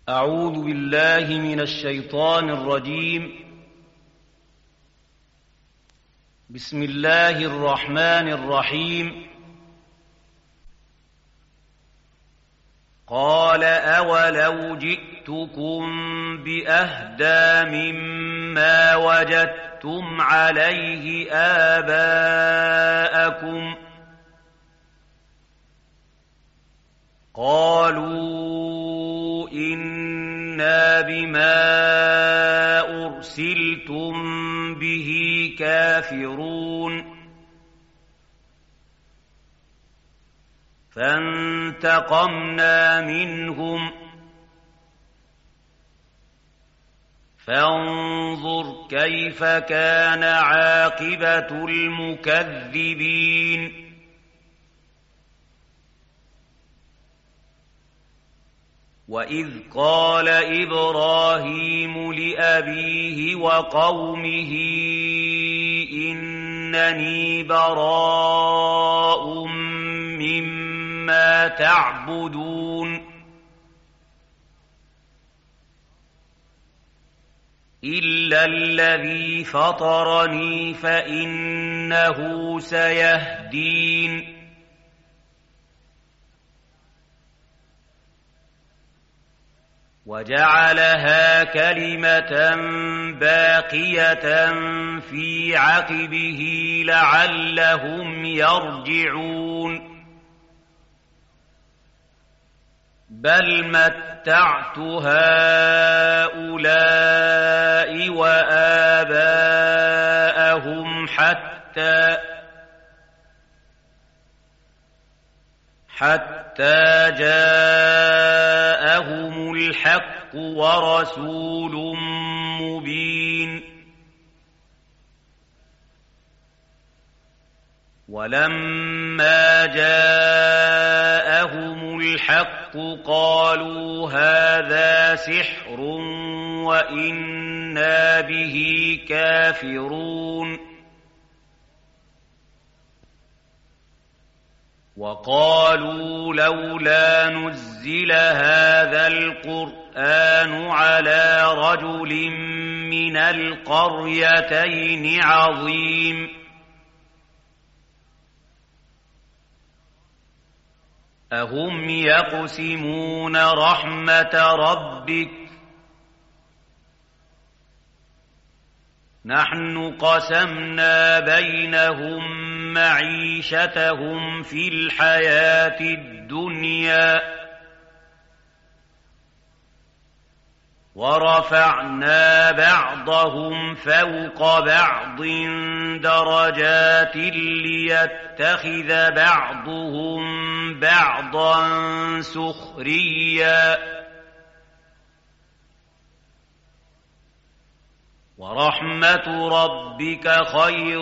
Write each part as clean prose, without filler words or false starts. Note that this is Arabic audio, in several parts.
أعوذ بالله من الشيطان الرجيم. بسم الله الرحمن الرحيم. قال أولو جئتكم بأهدى مما وجدتم عليه آباءكم قالوا إنا بما أرسلتم به كافرون فانتقمنا منهم فانظر كيف كان عاقبة المكذبين وإذ قال إبراهيم لأبيه وقومه إنني براء مما تعبدون إلا الذي فطرني فإنه سيهدين وجعلها كلمة باقية في عقبه لعلهم يرجعون بل متعت هؤلاء وآباءهم حتى جاءهم الحق ورسول مبين ولما جاءهم الحق قالوا هذا سحر وإنا به كافرون وقالوا لولا نزل هذا القرآن على رجل من القريتين عظيم أهم يقسمون رحمة ربك نحن قسمنا بينهم معيشتهم في الحياة الدنيا ورفعنا بعضهم فوق بعض درجات ليتخذ بعضهم بعضا سخريا ورحمة ربك خير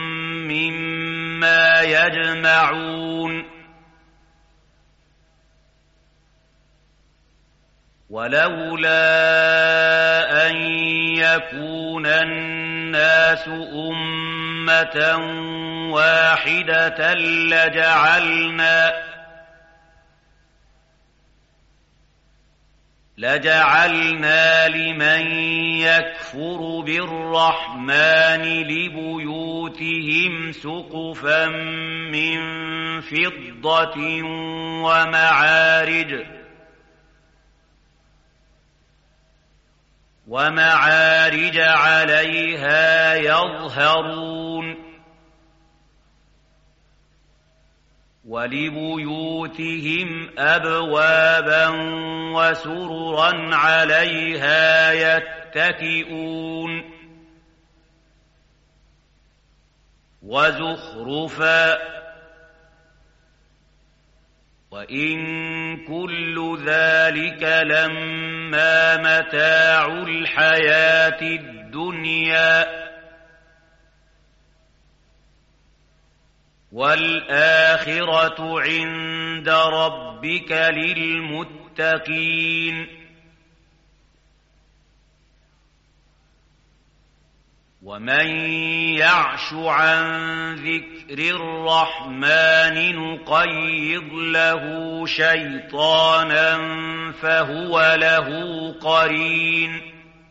مما يجمعون ولولا أن يكون الناس أمة واحدة لجعلنا لمن يكفر بالرحمن لبيوتهم سقفا من فضة ومعارج عليها يظهرون ولبيوتهم أبوابا وسررا عليها يتكئون وزخرفا وإن كل ذلك لما متاع الحياة الدنيا والآخرة عند ربك للمتقين ومن يعش عن ذكر الرحمن نقيض له شيطانا فهو له قرين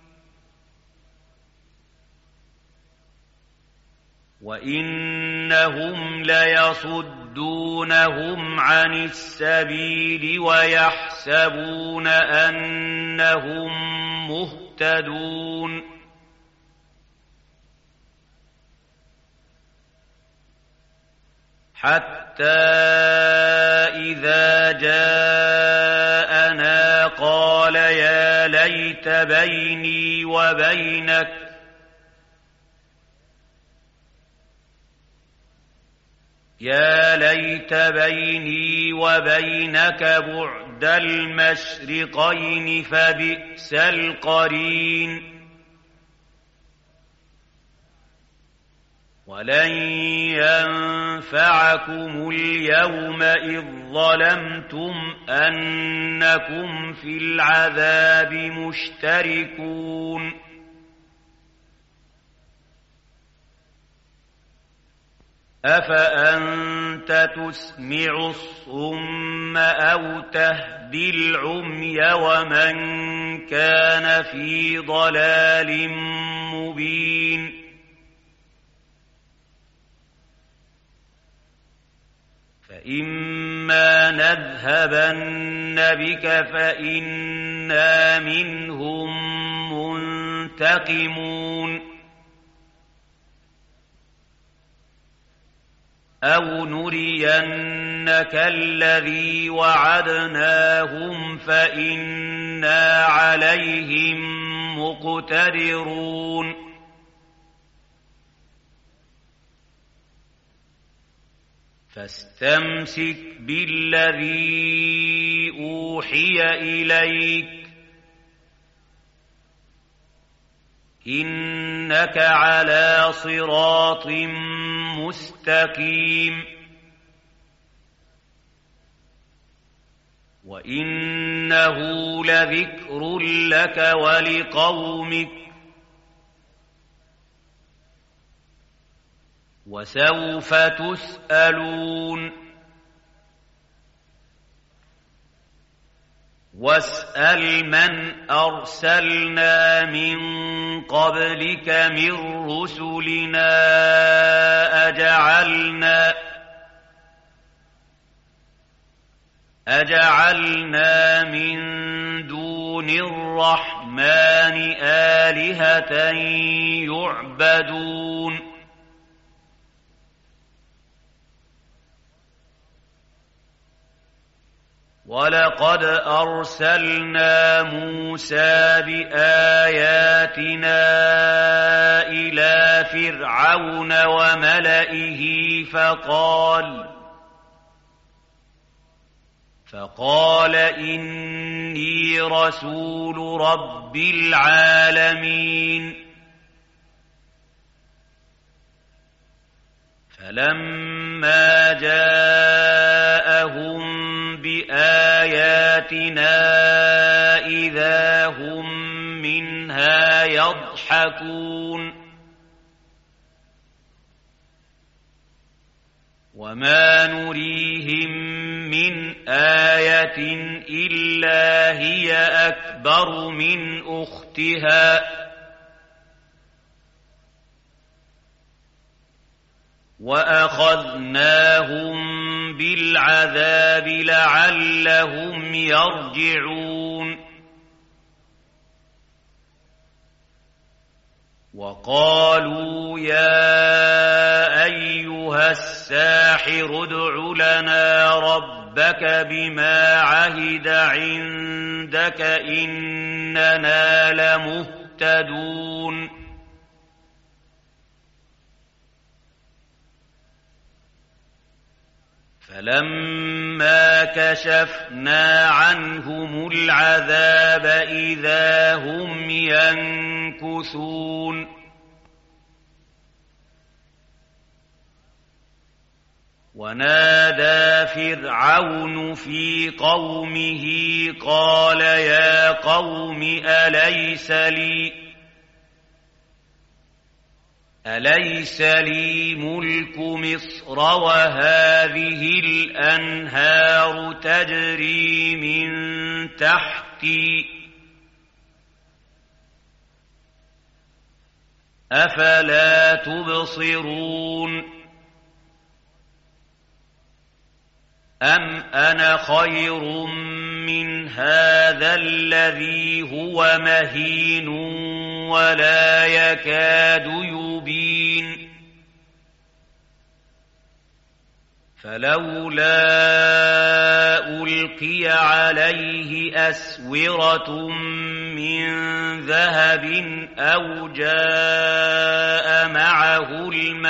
وإنهم ليصدونهم عن السبيل ويحسبون أنهم مهتدون حتى إذا جاءنا قال يا ليت بيني وبينك بعد المشرقين فبئس القرين ولن ينفعكم اليوم إذ ظلمتم أنكم في العذاب مشتركون أفأنت تسمع الصم أو تهدي العمي ومن كان في ضلال مبين فإما نذهبن بك فإنا منهم منتقمون أو نرينك الذي وعدناهم فإنا عليهم مقتدرون فاستمسك بالذي أوحي إليك إنك على صراط مستقيم وإنه لذكر لك ولقومك وسوف تسألون واسأل من أرسلنا من قبلك من رسلنا أجعلنا من دون الرحمن آلهة يعبدون ولقد أرسلنا موسى بآياتنا إلى فرعون وملئه فقال إني رسول رب العالمين فلما جاءهم بآياتنا إذا هم منها يضحكون وما نريهم من آية إلا هي أكبر من أختها وأخذناهم بالعذاب لعلهم يرجعون وقالوا يا أيها الساحر ادع لنا ربك بما عهد عندك إننا لمهتدون فلما كشفنا عنهم العذاب إذا هم ينكثون ونادى فرعون في قومه قال يا قوم أليس لي ملك مصر وهذه الأنهار تجري من تحتي أفلا تبصرون أم أنا خير من هذا الذي هو مهين ولا يكاد يبين فلولا ألقي عليه أسورة من ذهب أو جاء معه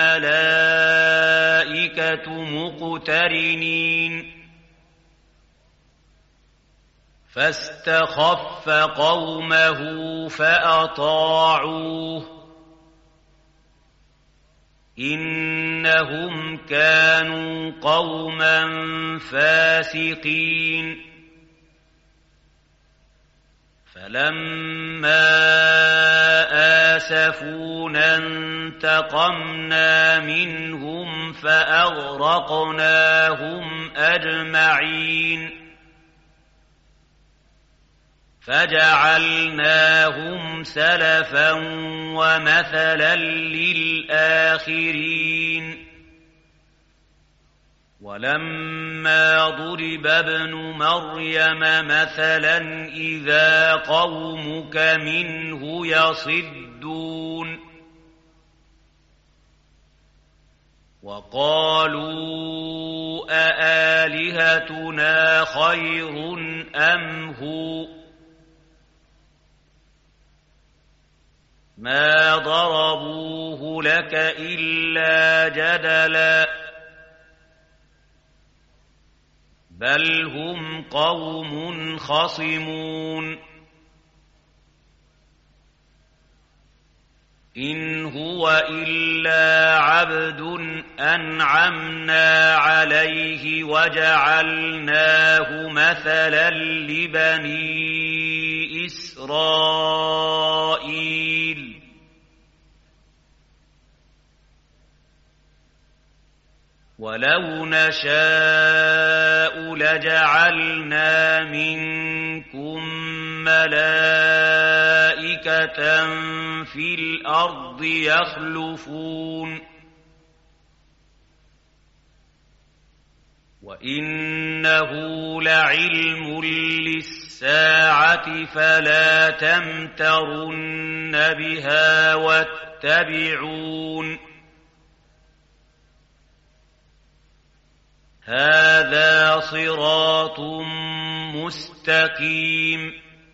الملائكة مقترنين فاستخف قومه فأطاعوه إنهم كانوا قوما فاسقين فلما آسفونا انتقمنا منهم فأغرقناهم أجمعين فجعلناهم سلفا ومثلا للآخرين ولما ضرب ابن مريم مثلا إذا قومك منه يصدون وقالوا أآلهتنا خير أم هو ما ضربوه لك إلا جدلا بل هم قوم خصمون إن هو إلا عبد أنعمنا عليه وجعلناه مثلا لبني إسرائيل ولو نشاء لجعلنا منكم ملائكة في الأرض يخلفون وإنه لعلم للساعة فلا تمترن بها واتبعون هذا صراط مستقيم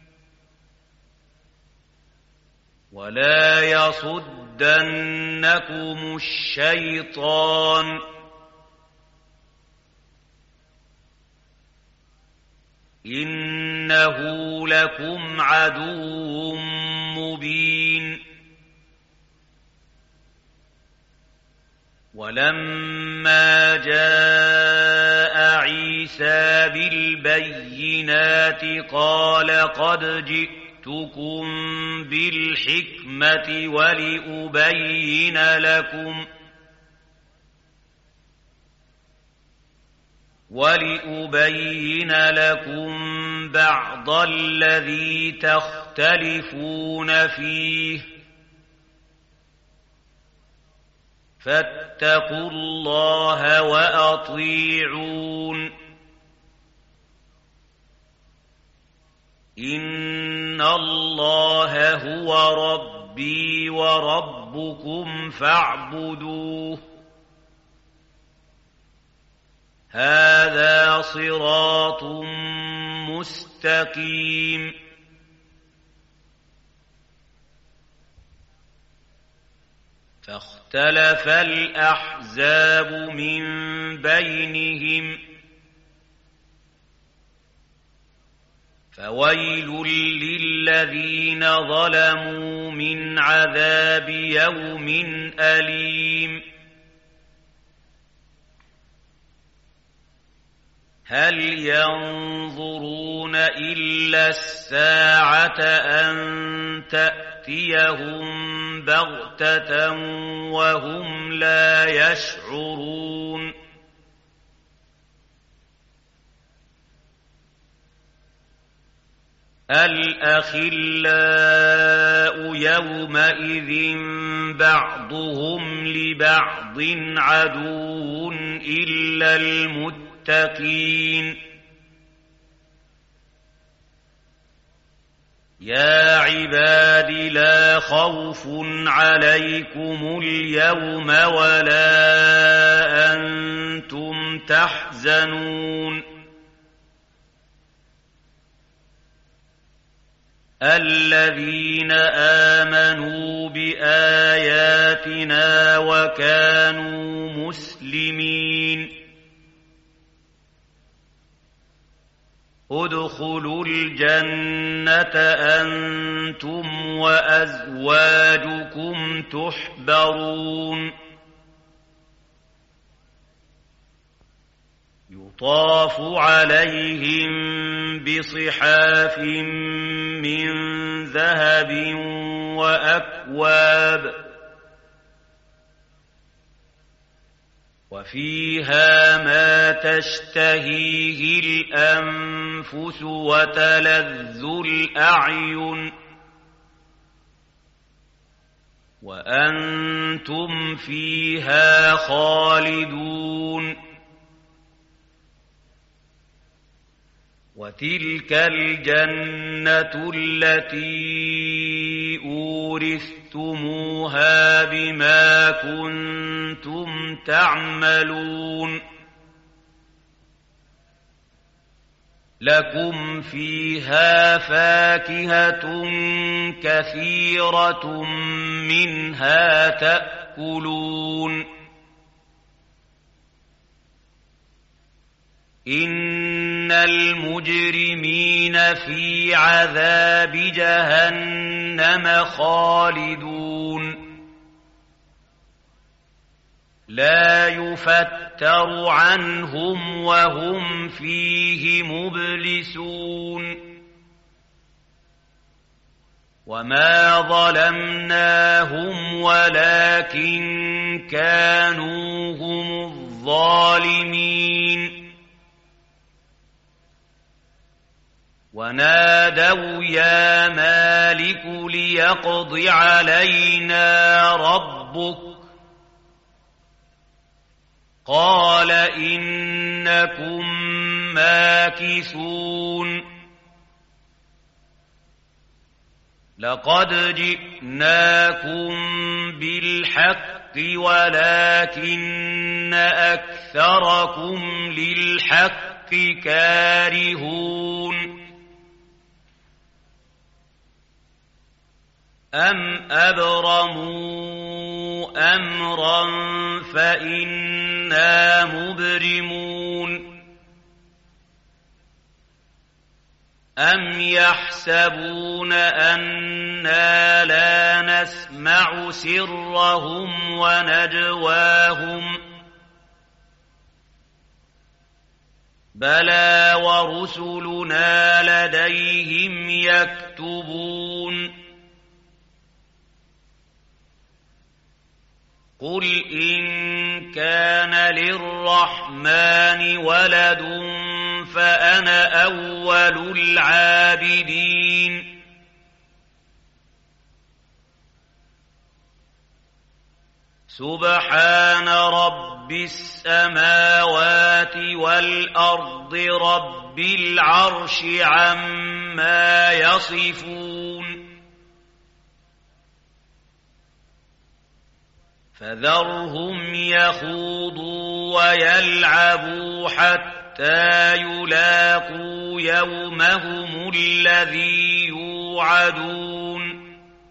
ولا يصدنكم الشيطان إنه لكم عدو مبين ولما جاء عيسى بالبينات قال قد جئتكم بالحكمة ولأبين لكم بعض الذي تختلفون فيه فاتقوا الله وأطيعون إن الله هو ربي وربكم فاعبدوه هذا صراط مستقيم فاختلف الأحزاب من بينهم فويل للذين ظلموا من عذاب يوم أليم هل ينظرون إلا الساعة أن تأتيهم بغتة وهم لا يشعرون الأخلاء يومئذ بعضهم لبعض عدو إلا المتقين يا عباد لا خوف عليكم اليوم ولا أنتم تحزنون الذين آمنوا بآياتنا وكانوا مسلمين ادخلوا الجنة أنتم وأزواجكم تحبرون يطاف عليهم بصحاف من ذهب وأكواب وفيها ما تشتهيه الأنفس وتلذ الأعين وأنتم فيها خالدون وتلك الجنة التي أورثتموها بما كنتم تعملون لكم فيها فاكهة كثيرة منها تأكلون إن المجرمين في عذاب جهنم خالدون لا يفتر عنهم وهم فيه مبلسون وما ظلمناهم ولكن كانوا هم الظالمين ونادوا يا مالك ليقض علينا ربك قال إنكم ماكثون لقد جئناكم بالحق ولكن أكثركم للحق كارهون أم أبرموا أمرا فإنا مبرمون أم يحسبون أنا لا نسمع سرهم ونجواهم بلى ورسلنا لديهم يكتبون قل إن كان للرحمن ولد فأنا أول العابدين سبحان رب السماوات والأرض رب العرش عما يصفون فذرهم يخوضوا ويلعبوا حتى يلاقوا يومهم الذي يوعدون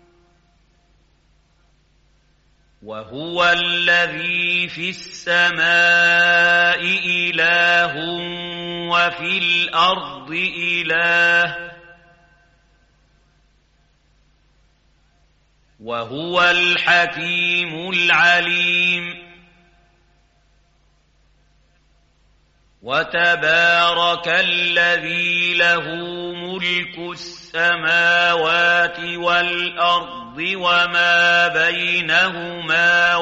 وهو الذي في السماء إله وفي الأرض إله وهو الحكيم العليم وتبارك الذي له ملك السماوات والأرض وما بينهما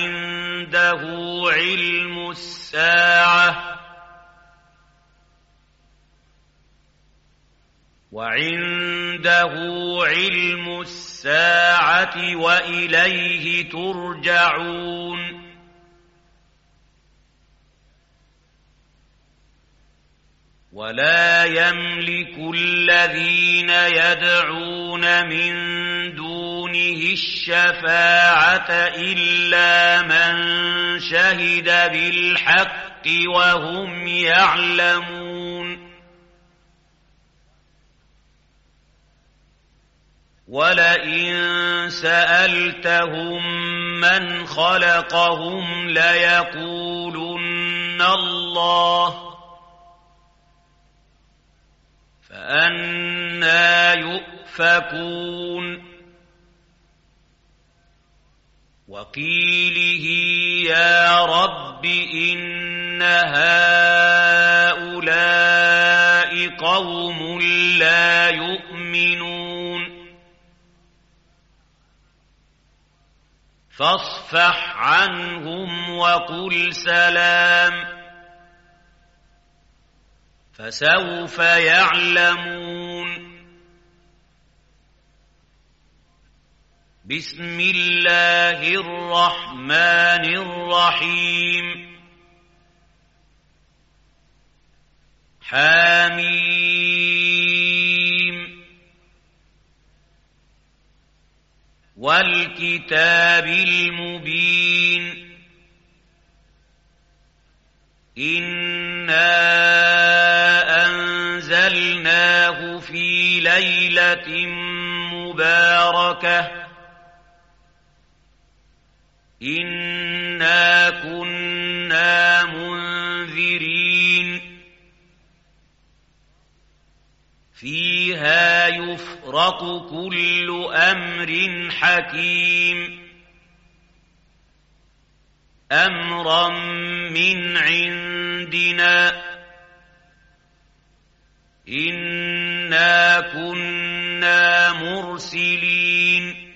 وعنده علم الساعة وإليه ترجعون ولا يملك الذين يدعون من دونه الشفاعة إلا من شهد بالحق وهم يعلمون ولئن سألتهم من خلقهم ليقولن الله فأنى يؤفكون وقيله يا رب إن هؤلاء قوم لا يؤمنون فاصفح عنهم وقل سلام فسوف يعلمون بسم الله الرحمن الرحيم حميم والكتاب المبين إنا أنزلناه في ليلة مباركة إنا كنا منذرين فيها يفرق كل أمر حكيم أمرا من عندنا إنا كنا مرسلين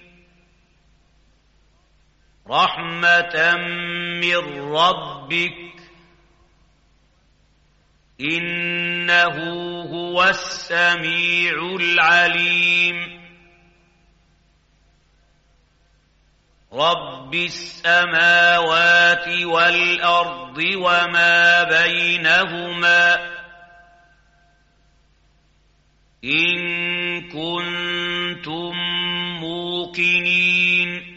رحمة من ربك إنه هو السميع العليم رب السماوات والأرض وما بينهما إن كنتم موقنين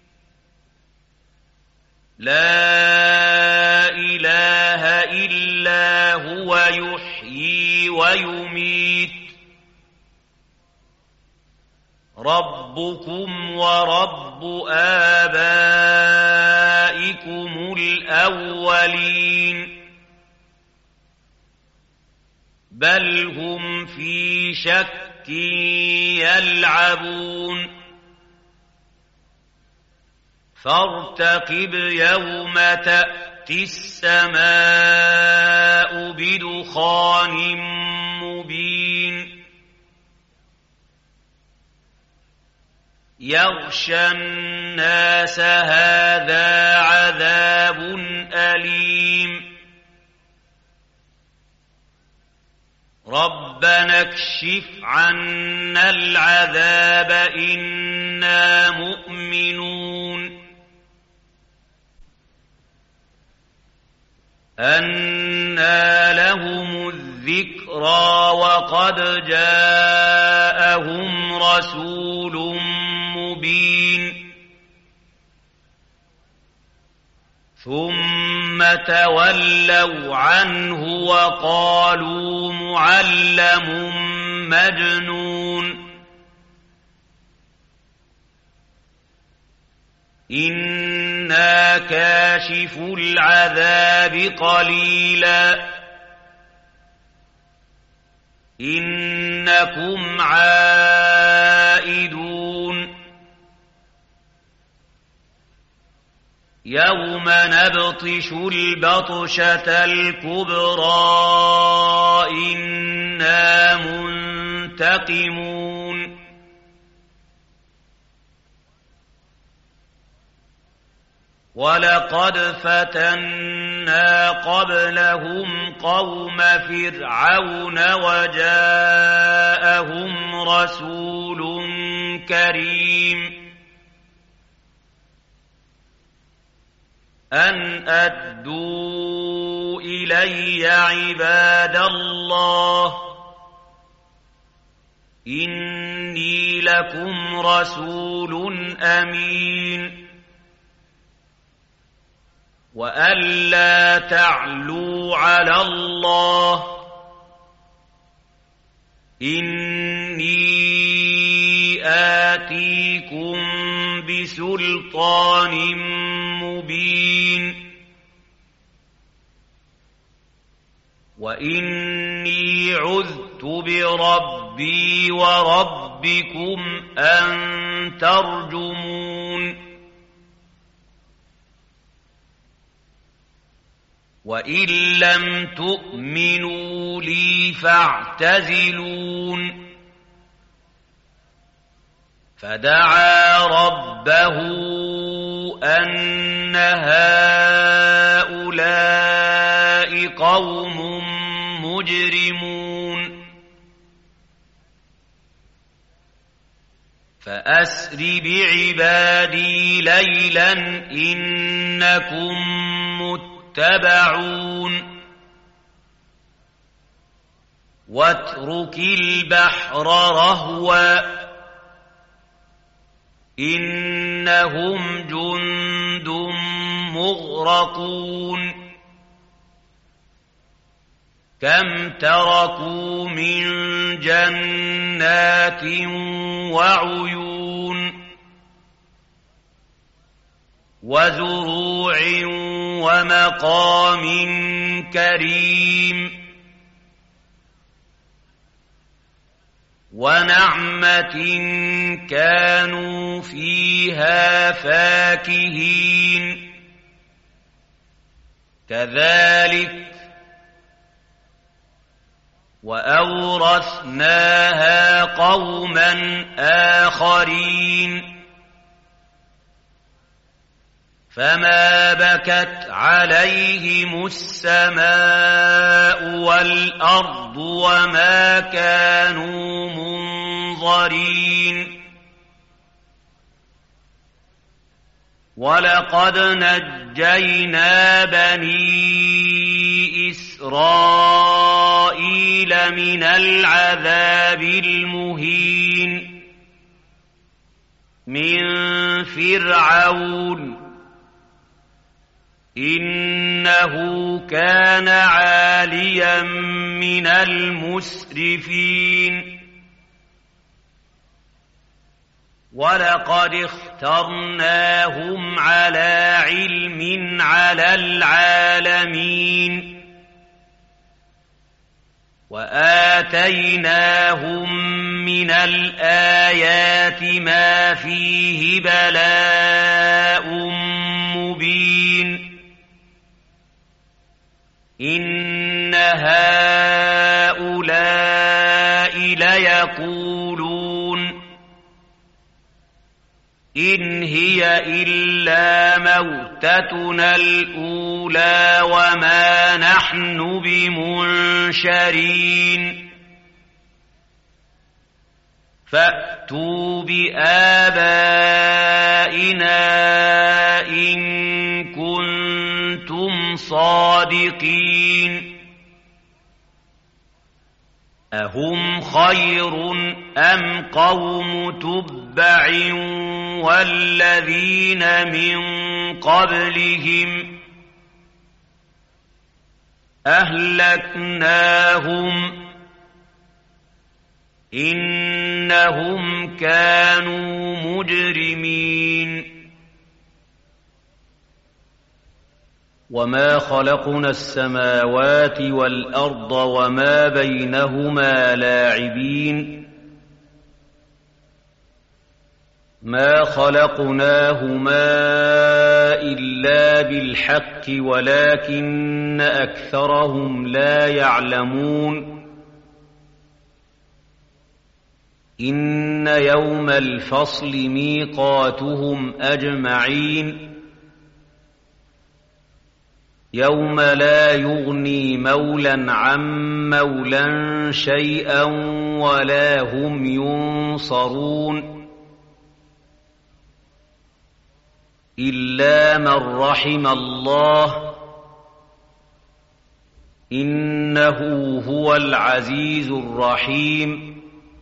لا إله إلا هو يحيي ويميت ربكم ورب آبائكم الأولين بل هم في شك يلعبون فارتقب يوم تأتي السماء بدخان مبين يغشى الناس هذا عذاب أليم ربنا اكشف عنا العذاب إنا مؤمنون أنى لهم الذكرى وقد جاءهم رسول مبين ثم تولوا عنه وقالوا معلم مجنون إنا كاشف العذاب قليلا إنكم عائدون يوم نبطش البطشة الكبرى إنا منتقمون ولقد فتنا قبلهم قوم فرعون وجاءهم رسول كريم أن أدوا إلي عباد الله إني لكم رسول أمين وألا تعلوا على الله إني آتيكم بسلطان مبين وإني عذت بربي وربكم أن ترجمون وإن لم تؤمنوا لي فاعتزلون فدعا ربه أن هؤلاء قوم مجرمون فأسر بعبادي ليلا إنكم متبعون واترك البحر رهوا إنهم جند مغرقون كم تركوا من جنات وعيون وزروع ومقام كريم ونعمة كانوا فيها فاكهين كذلك وأورثناها قوما آخرين فما بكت عليهم السماء والأرض وما كانوا منظرين ولقد نجينا بني إسرائيل من العذاب المهين من فرعون إنه كان عاليا من المسرفين ولقد اخترناهم على علم على العالمين وآتيناهم من الآيات ما فيه بلاء مبين إن هؤلاء ليقولون إن هي إلا موتتنا الأولى وما نحن بمنشرين فأتوا بآبائنا إن كنتم صادقين أهم خير أم قوم تبع والذين من قبلهم أهلكناهم إنهم كانوا مجرمين وما خلقنا السماوات والأرض وما بينهما لاعبين ما خلقناهما إلا بالحق ولكن أكثرهم لا يعلمون إن يوم الفصل ميقاتهم أجمعين يوم لا يغني مولى عن مولى شيئا ولا هم ينصرون إلا من رحم الله إنه هو العزيز الرحيم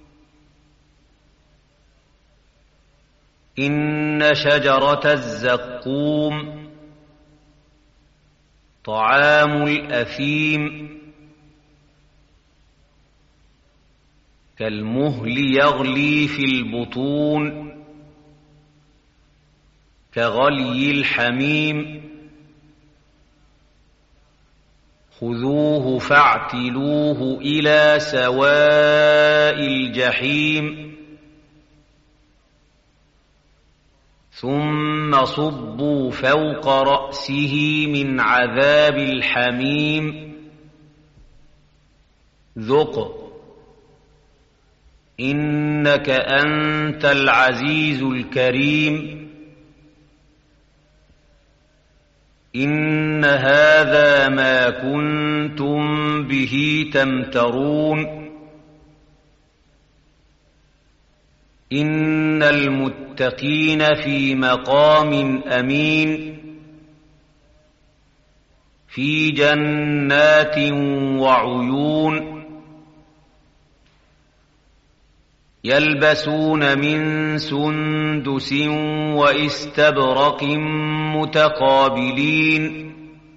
إن شجرة الزقوم طعام الأثيم كالمهل يغلي في البطون كغلي الحميم خذوه فاعتلوه إلى سواء الجحيم ثم صبوا فوق رأسه من عذاب الحميم ذق إنك أنت العزيز الكريم إن هذا ما كنتم به تمترون إن المتقين في مقام أمين في جنات وعيون يلبسون من سندس واستبرق متقابلين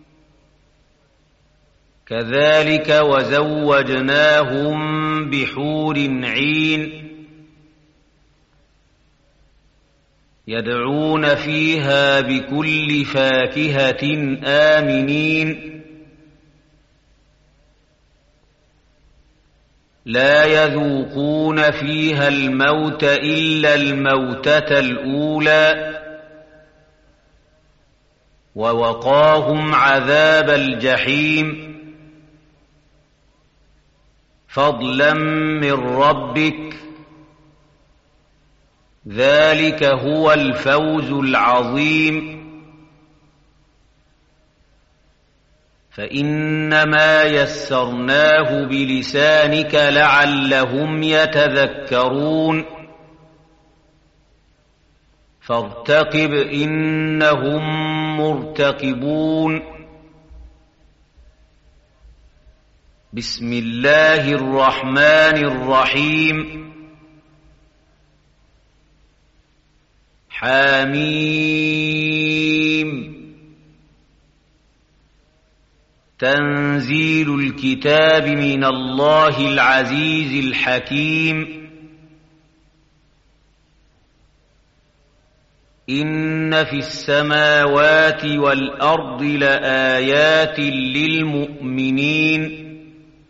كذلك وزوجناهم بحور عين يدعون فيها بكل فاكهة آمنين لا يذوقون فيها الموت إلا الموتة الأولى ووقاهم عذاب الجحيم فضلا من ربك ذلك هو الفوز العظيم فإنما يسرناه بلسانك لعلهم يتذكرون فارتقب إنهم مرتقبون بسم الله الرحمن الرحيم حميم تنزيل الكتاب من الله العزيز الحكيم إن في السماوات والأرض لآيات للمؤمنين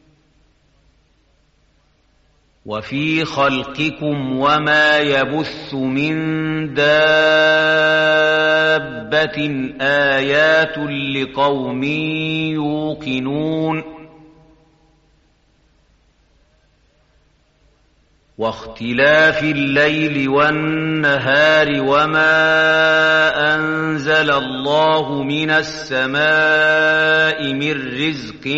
وفي خلقكم وما يبث من دابة آيات لقوم يوقنون واختلاف الليل والنهار وما أنزل الله من السماء من رزق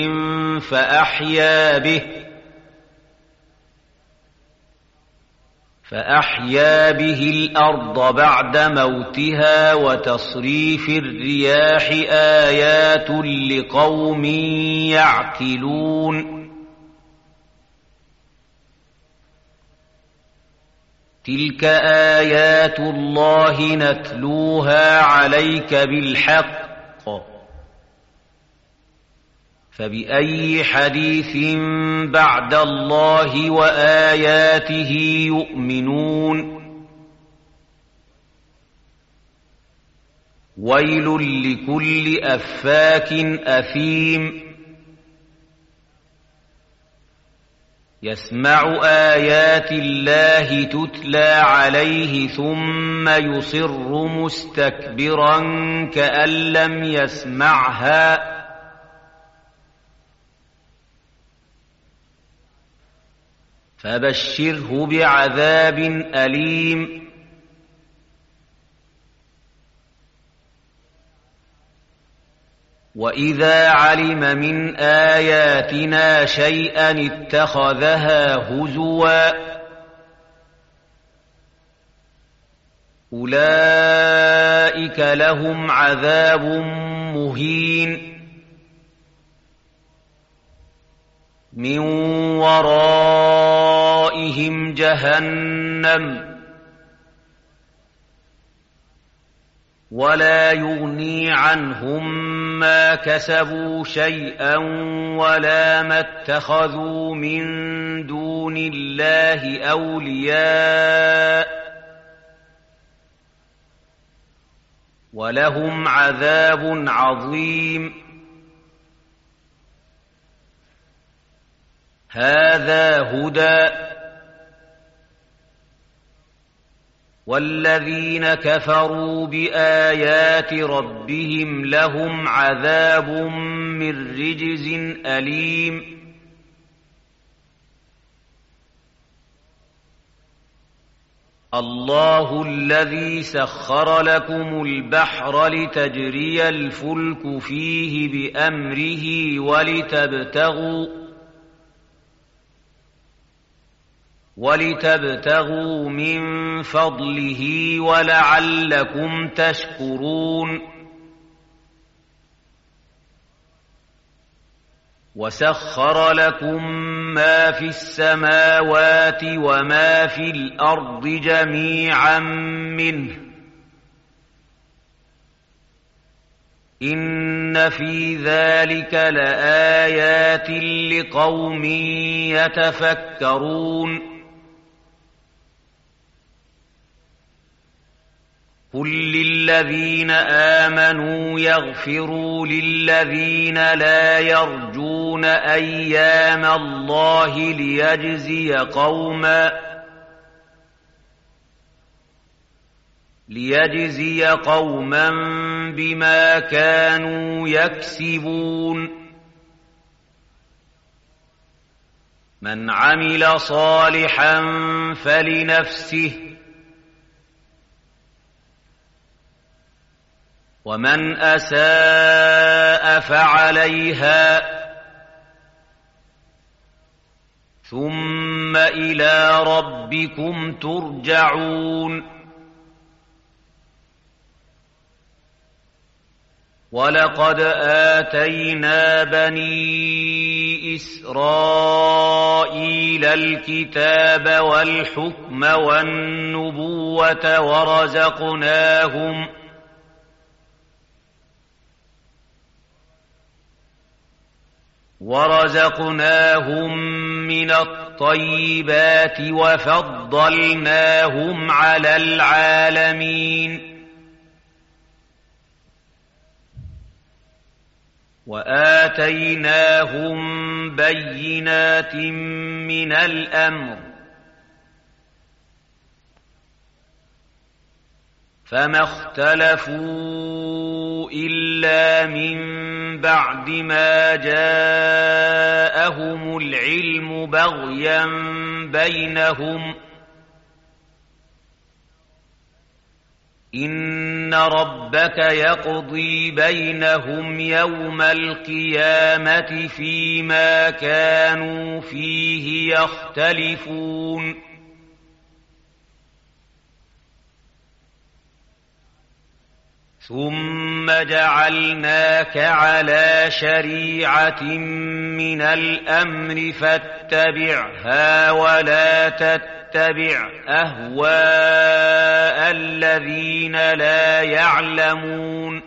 فأحيا به الأرض بعد موتها وتصريف الرياح آيات لقوم يعقلون تلك آيات الله نتلوها عليك بالحق فبأي حديث بعد الله وآياته يؤمنون ويل لكل أفاك أثيم يسمع آيات الله تتلى عليه ثم يصر مستكبرا كأن لم يسمعها فبشره بعذاب أليم. وإذا علم من آياتنا شيئا اتخذها هزوا أولئك لهم عذاب مهين من ورائهم جهنم ولا يغني عنهم ما كسبوا شيئا ولا ما اتخذوا من دون الله أولياء ولهم عذاب عظيم. هذا هدى والذين كفروا بآيات ربهم لهم عذاب من رجز أليم. الله الذي سخر لكم البحر لتجري الفلك فيه بأمره ولتبتغوا من فضله ولعلكم تشكرون. وسخر لكم ما في السماوات وما في الأرض جميعا منه إن في ذلك لآيات لقوم يتفكرون. قل للذين آمنوا يغفروا للذين لا يرجون أيام الله ليجزي قوما بما كانوا يكسبون. من عمل صالحا فلنفسه ومن أساء فعليها ثم إلى ربكم ترجعون. ولقد آتينا بني إسرائيل الكتاب والحكم والنبوة ورزقناهم من الطيبات وفضلناهم على العالمين. وآتيناهم بينات من الأمر فما اختلفوا إلا من بعد ما جاءهم العلم بغيا بينهم إن ربك يقضي بينهم يوم القيامة فيما كانوا فيه يختلفون. ثم جعلناك على شريعة من الأمر فاتبعها ولا تتبع أهواء الذين لا يعلمون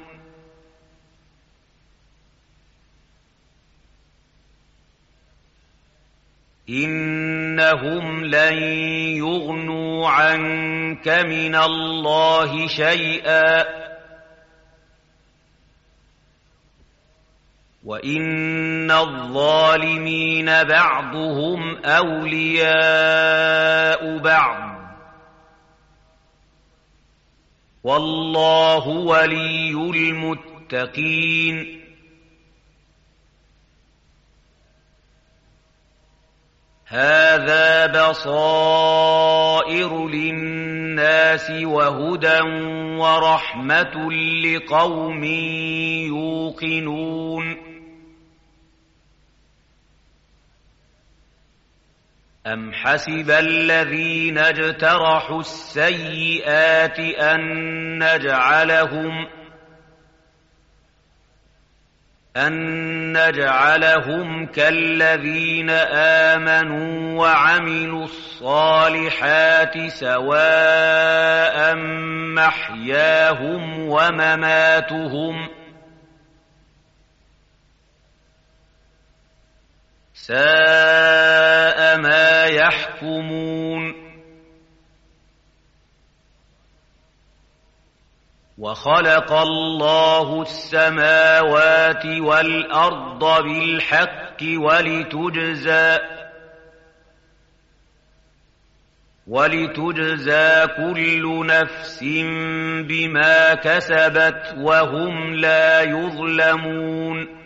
إنهم لن يغنوا عنك من الله شيئا وإن الظالمين بعضهم أولياء بعض والله ولي المتقين هذا بصائر للناس وهدى ورحمة لقوم يوقنون أم حسب الذين اجترحوا السيئات أن نجعلهم كالذين آمنوا وعملوا الصالحات سواء محياهم ومماتهم ساء ما يحكمون وخلق الله السماوات والأرض بالحق ولتجزى كل نفس بما كسبت وهم لا يظلمون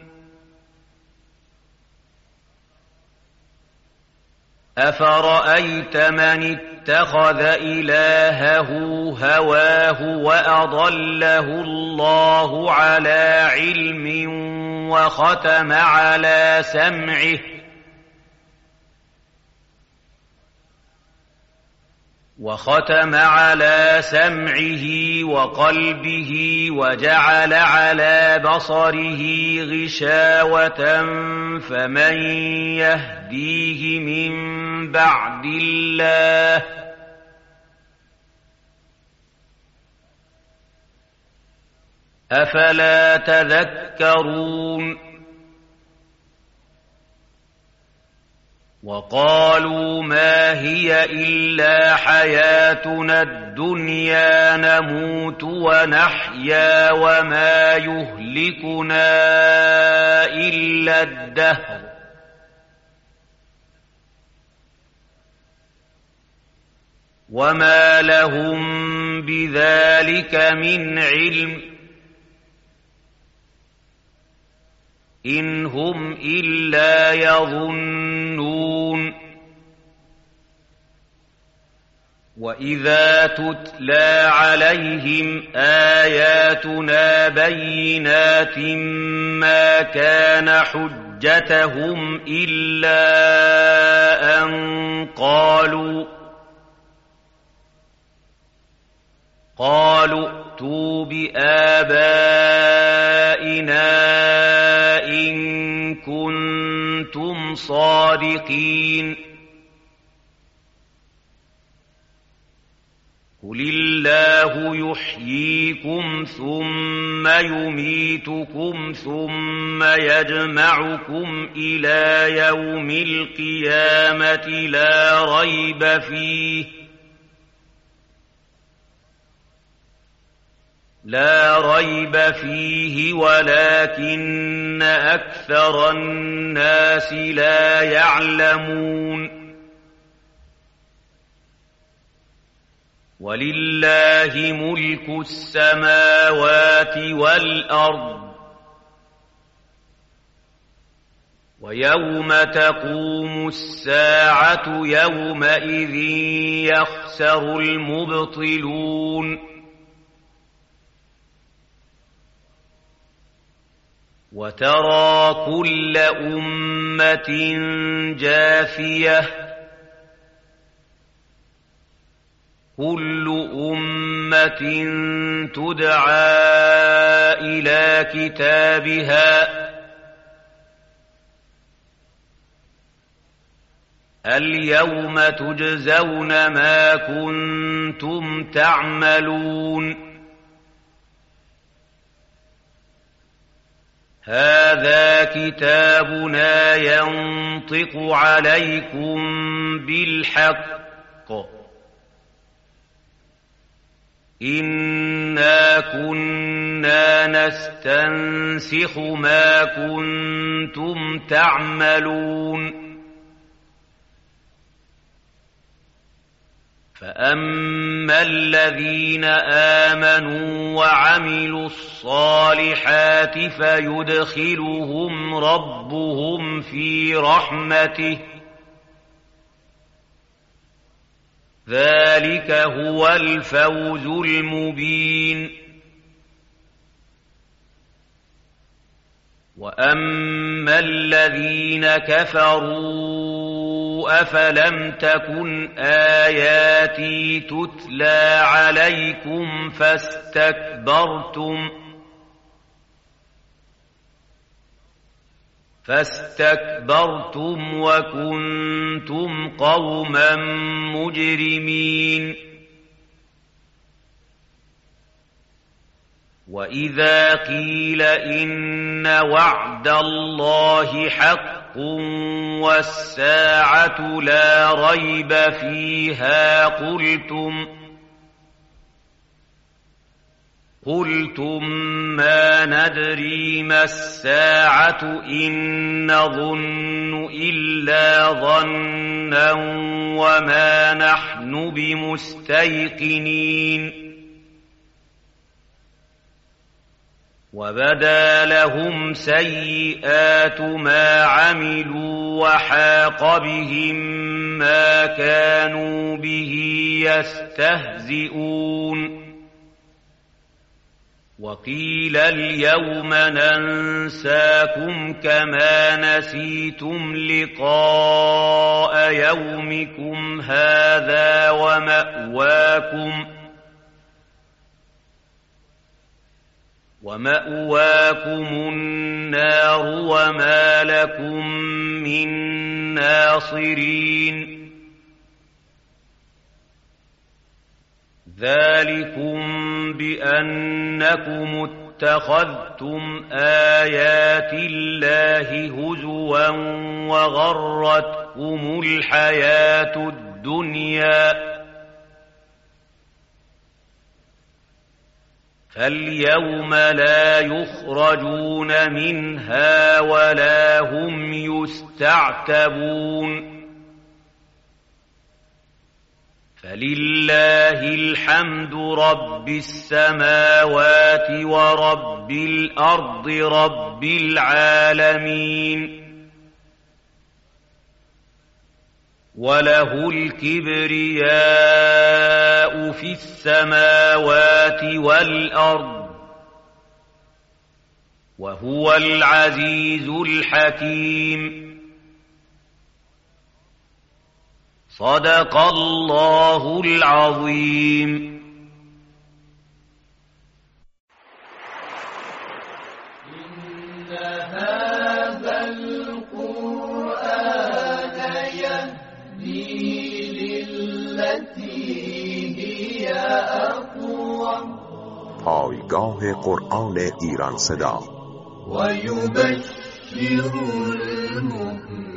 أفرأيت من اتخذ إلهه هواه وأضله الله على علم وختم على سمعه وقلبه وجعل على بصره غشاوة فمن يهديه من بعد الله أفلا تذكرون وقالوا ما هي إلا حياتنا الدنيا نموت ونحيا وما يهلكنا إلا الدهر وما لهم بذلك من علم إن هم إلا يظنون وإذا تتلى عليهم آياتنا بينات ما كان حجتهم إلا أن قالوا ائتوا بآبائنا إن كنتم صادقين قل الله يحييكم ثم يميتكم ثم يجمعكم إلى يوم القيامة لا ريب فيه ولكن أكثر الناس لا يعلمون ولله ملك السماوات والأرض ويوم تقوم الساعة يومئذ يخسر المبطلون وترى كل أمة جاثية كل أمة تدعى إلى كتابها اليوم تجزون ما كنتم تعملون هذا كتابنا ينطق عليكم بالحق إنا إنا كنا نستنسخ ما كنتم تعملون فأما الذين آمنوا وعملوا الصالحات فيدخلهم ربهم في رحمته ذلك هو الفوز المبين وأما الذين كفروا أفلم تكن آياتي تتلى عليكم فاستكبرتم وكنتم قوما مجرمين وإذا قيل إن وعد الله حق والساعة لا ريب فيها قلتم ما ندري ما الساعة إن نظن إلا ظنا وما نحن بمستيقنين وبدا لهم سيئات ما عملوا وحاق بهم ما كانوا به يستهزئون وقيل اليوم ننساكم كما نسيتم لقاء يومكم هذا ومأواكم النار وما لكم من ناصرين ذلكم بأنكم اتخذتم آيات الله هزوا وغرتكم الحياة الدنيا فاليوم لا يخرجون منها ولا هم يستعتبون فلله الحمد رب السماوات ورب الأرض رب العالمين وله الكبرياء في السماوات والأرض وهو العزيز الحكيم صدق الله العظيم. إن هذا القرآن يهدي للتي هي أقوم پایگاه قرآن ایران صدا ويبشر المؤمنين